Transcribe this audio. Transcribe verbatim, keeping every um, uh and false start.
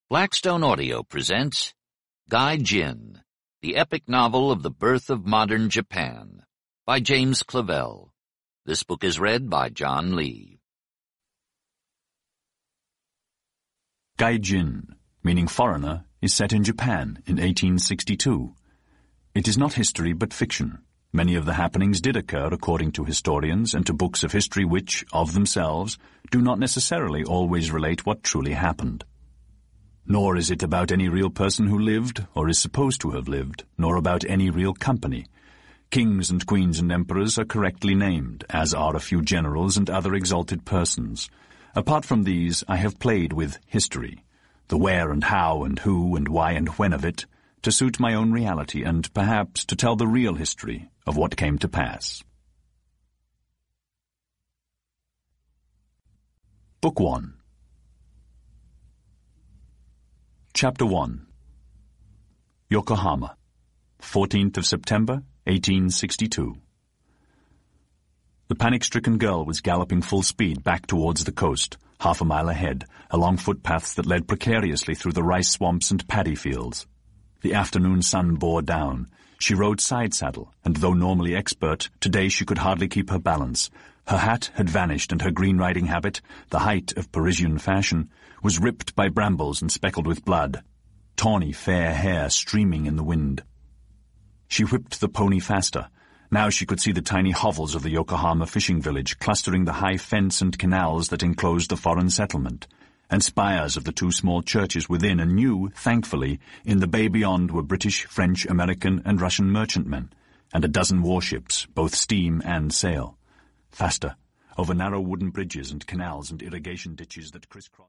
Blackstone Audio presents Gaijin, the epic novel of the birth of modern Japan, by James Clavell. This book is read by John Lee. Gaijin, meaning foreigner, is set in Japan in eighteen sixty-two. It is not history but fiction. Many of the happenings did occur according to historians and to books of history which, of themselves, do not necessarily always relate what truly happened. Nor is it about any real person who lived, or is supposed to have lived, nor about any real company. Kings and queens and emperors are correctly named, as are a few generals and other exalted persons. Apart from these, I have played with history, the where and how and who and why and when of it, to suit my own reality and, perhaps, to tell the real history of what came to pass. Book one. Chapter one. Yokohama, fourteenth of September, eighteen sixty-two. The panic-stricken girl was galloping full speed back towards the coast, half a mile ahead, along footpaths that led precariously through the rice swamps and paddy fields. The afternoon sun bore down. She rode side-saddle, and though normally expert, today she could hardly keep her balance. Her hat had vanished, and her green riding habit, the height of Parisian fashion, was ripped by brambles and speckled with blood, tawny fair hair streaming in the wind. She whipped the pony faster. Now she could see the tiny hovels of the Yokohama fishing village clustering the high fence and canals that enclosed the foreign settlement, and spires of the two small churches within, and knew, thankfully, in the bay beyond were British, French, American, and Russian merchantmen, and a dozen warships, both steam and sail. Faster, over narrow wooden bridges and canals and irrigation ditches that crisscrossed.